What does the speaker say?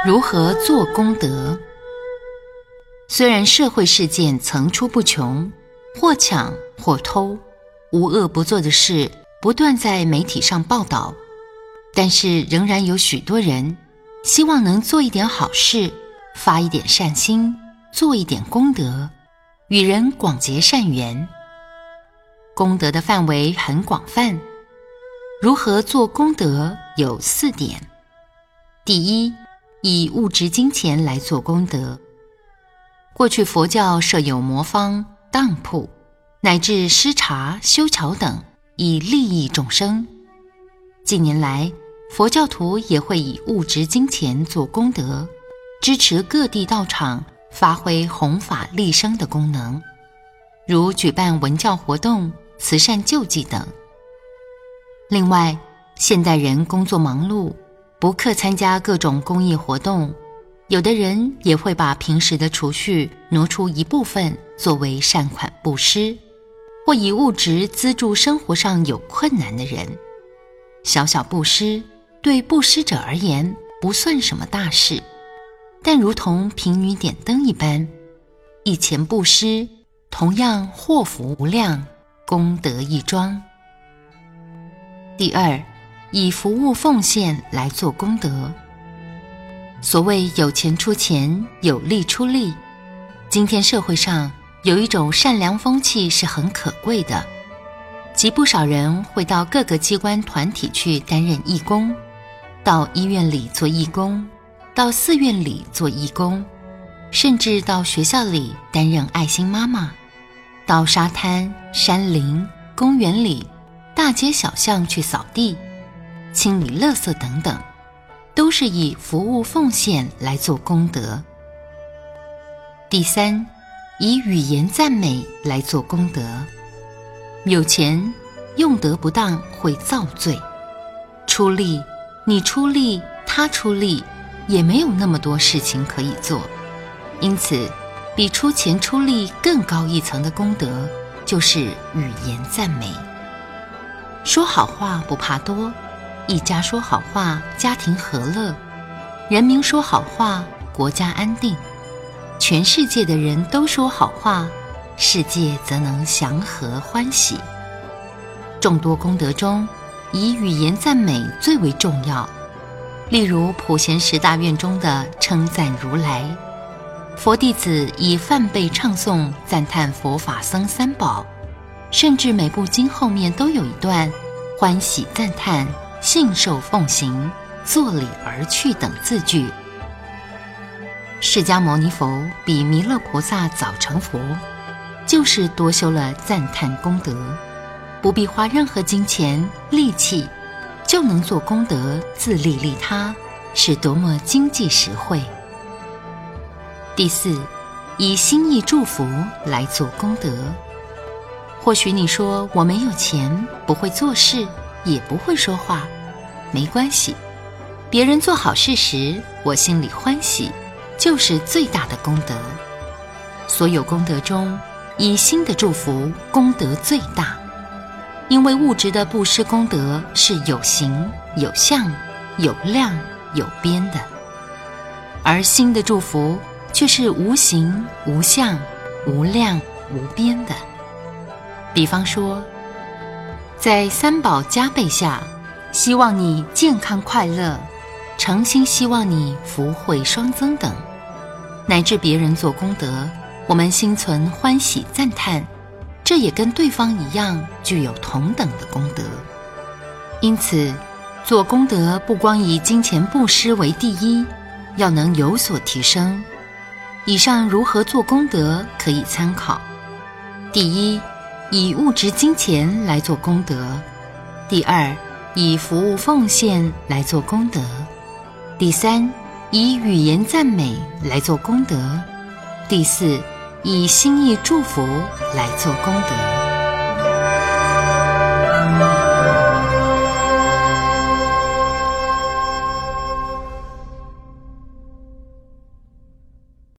如何做功德？虽然社会事件层出不穷，或抢或偷，无恶不作的事不断在媒体上报道，但是仍然有许多人希望能做一点好事，发一点善心，做一点功德，与人广结善缘。功德的范围很广泛，如何做功德有4点。第一，以物质金钱来做功德。过去佛教设有魔方、当铺，乃至施茶、修桥等，以利益众生。近年来，佛教徒也会以物质金钱做功德，支持各地道场发挥弘法利生的功能，如举办文教活动、慈善救济等。另外，现代人工作忙碌，不克参加各种公益活动，有的人也会把平时的储蓄挪出一部分作为善款布施，或以物质资助生活上有困难的人。小小布施对布施者而言不算什么大事，但如同贫女点灯一般，一钱布施同样祸福无量，功德益庄。第二，以服务奉献来做功德。所谓有钱出钱，有力出力。今天社会上有一种善良风气是很可贵的，即不少人会到各个机关团体去担任义工，到医院里做义工，到寺院里做义工，甚至到学校里担任爱心妈妈，到沙滩、山林、公园里、大街小巷去扫地、清理垃圾等等，都是以服务奉献来做功德。第三，以语言赞美来做功德。有钱用得不当会造罪，出力，你出力，他出力，也没有那么多事情可以做。因此，比出钱出力更高一层的功德，就是语言赞美。说好话不怕多，一家说好话，家庭和乐；人民说好话，国家安定。全世界的人都说好话，世界则能祥和欢喜。众多功德中，以语言赞美最为重要。例如普贤10大愿中的称赞如来，佛弟子以梵呗唱诵赞叹佛法僧三宝，甚至每部经后面都有一段欢喜赞叹、信受奉行、作礼而去等字句。释迦牟尼佛比弥勒菩萨早成佛，就是多修了赞叹功德，不必花任何金钱力气，就能做功德，自利利他，是多么经济实惠。第四，以心意祝福来做功德。或许你说我没有钱，不会做事，也不会说话，没关系，别人做好事时，我心里欢喜，就是最大的功德。所有功德中，以心的祝福功德最大，因为物质的布施功德是有形、有相、有量、有边的，而心的祝福却是无形、无相、无量、无边的。比方说，在三宝加倍下，希望你健康快乐，诚心希望你福慧双增等，乃至别人做功德，我们心存欢喜赞叹，这也跟对方一样具有同等的功德。因此，做功德不光以金钱布施为第一，要能有所提升。以上如何做功德可以参考：第一，以物质金钱来做功德；第二，以服务奉献来做功德；第三，以语言赞美来做功德；第四，以心意祝福来做功德。